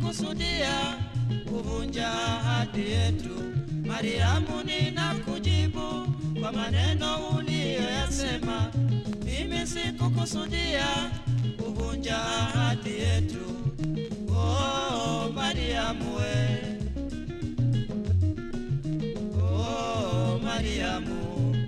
sikukusudia kuvunja ahadi yetu. Mariamu, ninakujibu kwa maneno uliyoyasema. Mimi sikukusudia kuvunja ahadi yetu. Oh Mariamu we, oh Mariamu.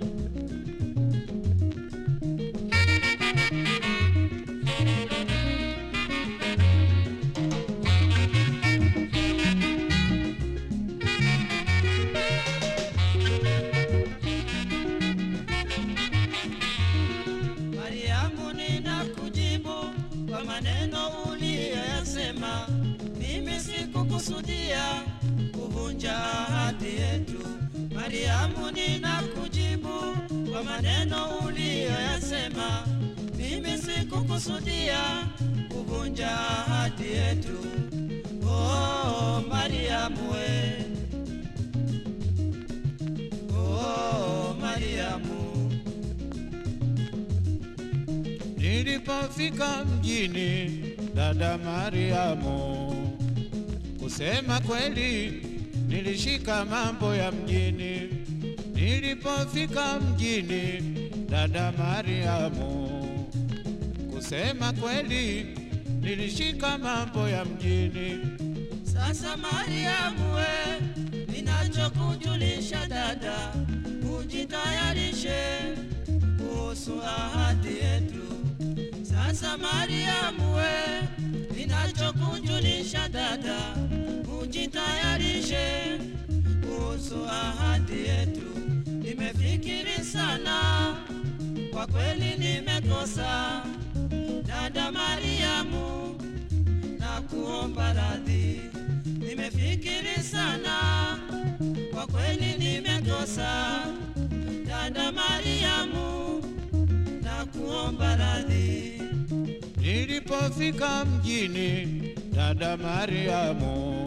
Mariamu, ninakujibu kwa maneno uliyoyasema. Mimi sikukusudia kuvunja ahadi yetu. Mariamu, ninakujibu kwa maneno uliyoyasema. Mimi sikukusudia kuvunja ahadi yetu. Oh Mariamu we, oh Mariamu. Nilipofika mjini, dada Mariamu, kusema kweli nilishika mambo ya mjini. Nilipofika mjini, dada Mariamu, kusema kweli nilishika mambo ya mjini. Sasa Mariamu we, ninachokujulisha dada, ujitayarishe kuhusu ahadi yetu. Sasa Mariamu we, ninachokujulisha dada, ujitayarishe kuhusu ahadi yetu. Nimefikiri sana, kwa kweli nimekosa. Dada Mariamu, na kuomba radhi. Nimefikiri sana, kwa kweli nimekosa. Dada Mariamu, na kuomba radhi. Nilipofika mjini, dada Mariamu,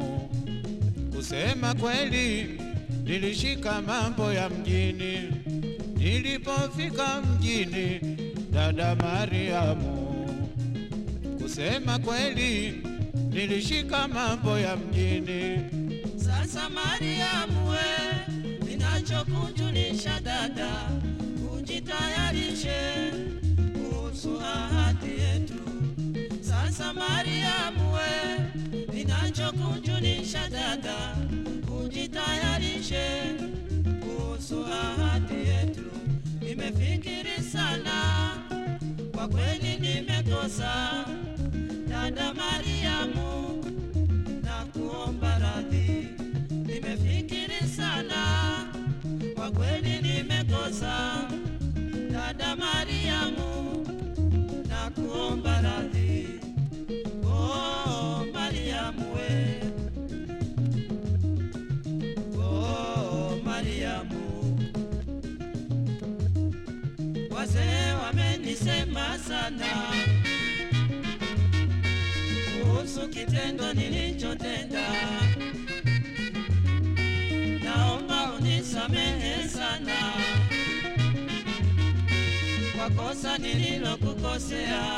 kusema kweli nilishika mambo ya mjini. Nilipofika mjini, dada Mariamu, kusema kweli nilishika mambo ya mjini. Sasa Mariamu we, ninachokujulisha dada, ujitayarishe kuhusu ahadi yetu. Sasa Mariamu we, ninachokujulisha dada, ujitayarishe kuhusu ahadi yetu. Nimefikiri sana, kwa kweli nimekosa. Dada Mariamu, na kuomba radhi. Nimefikiri sana, kwa kweli nimekosa. Dada Mariamu, na kuomba radhi. Oh Mariamu we, oh Mariamu. Wazee wamenisema sana kuhusu kitendo nilichotenda. Naomba unisamehe sana kwa kosa nililokukosea.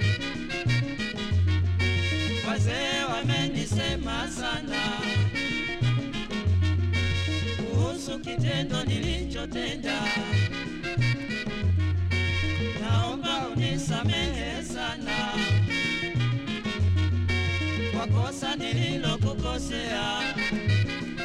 Wazee wamenisema sana kuhusu kitendo nilichotenda. Naomba unisamehe sana kwa kosa nililokukosea.